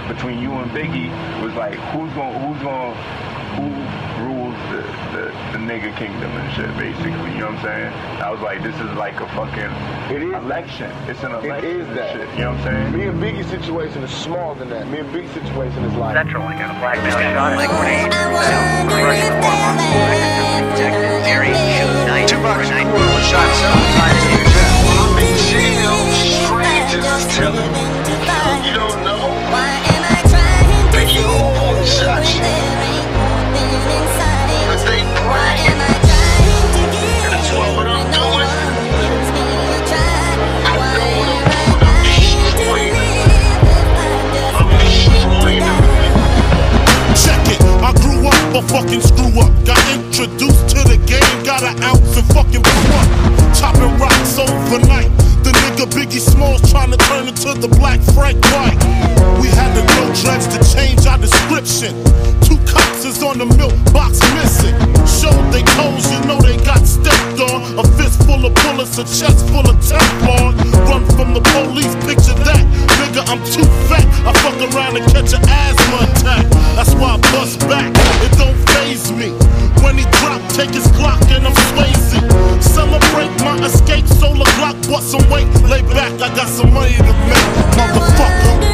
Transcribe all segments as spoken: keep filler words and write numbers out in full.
between you and Biggie was like, who's gonna, who's gonna, who rules the, the, the nigga kingdom and shit, basically, you know what I'm saying? I was like, this is like a fucking it is election. It's an election. It is that. Shit, you know what I'm saying? Me and Biggie's situation is smaller than that. Me and Biggie's situation is like... Central, and a black male shot at grenade. Crushing the warm up. Detective Gary shooting night. Two bucks. One shot several times in your chest. I'm in jail, strangers telling me you don't know. Think you always shot you. But they bragging. That's what I'm doing. I know what I'm doing. I'm destroying them. I'm destroying them. Check it, I grew up a fucking screw up. Got introduced to the game, got an ounce and fucking blew up. Chopping rocks overnight. The nigga Biggie Smalls trying to turn into the black Frank White. We had to grow dreads to change our description. Two cops is on the milk box missing. Showed they toes, you know they got stepped on. A fist full of bullets, a chest full of Teflon. Run from the police, picture that. Nigga, I'm too fat. I fuck around and catch an asthma attack. That's why I bust back. It don't faze me. When he drop, take his Glock and I'm Swayze. Celebrate my escape, solar Glock, bust some weight. Lay back, I got some money to make, motherfucker.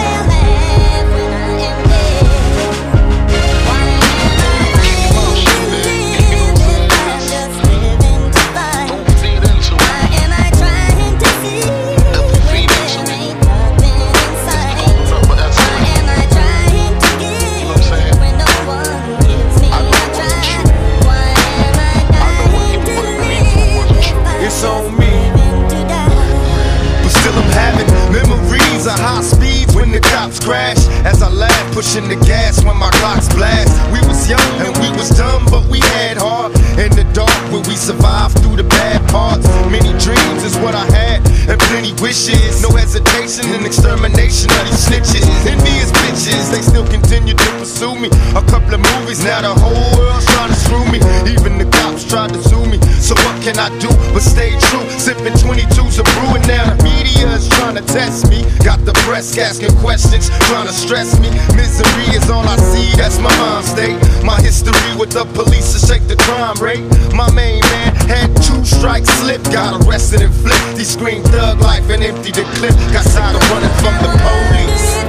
Crash as I laugh, pushing the gas when my clocks blast. We was young and we was dumb, but we had heart. In the dark where we survived through the bad parts. Many dreams is what I had, and plenty wishes. No hesitation and extermination of these snitches. Envious bitches, they still continue to pursue me. A couple of movies, now the whole world's trying to screw me. Even the cops tried to sue me. So what can I do but stay true? Sipping twenty-twos of brew, and now the media is trying to test me. Got the press asking questions, trying to stress me. Misery is all I see, that's my mind state. My history with the police to shake the crime rate. My main man had two strikes slip, got arrested and flipped. He screamed thug life and emptied the clip. Got tired of running from the police.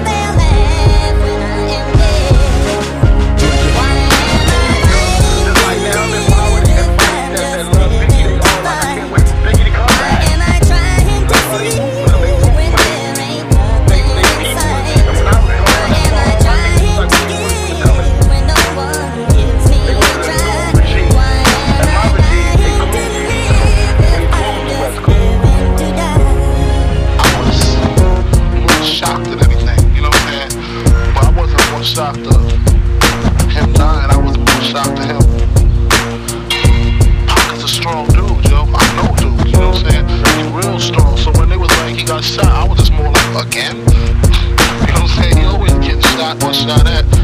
Shocked of him dying, I was more shocked to him. Pocket's a strong dude, yo. I know dude, you know what I'm saying? He's real strong. So when they was like he got shot, I was just more like, again? You know what I'm saying? He always getting shot, one shot at.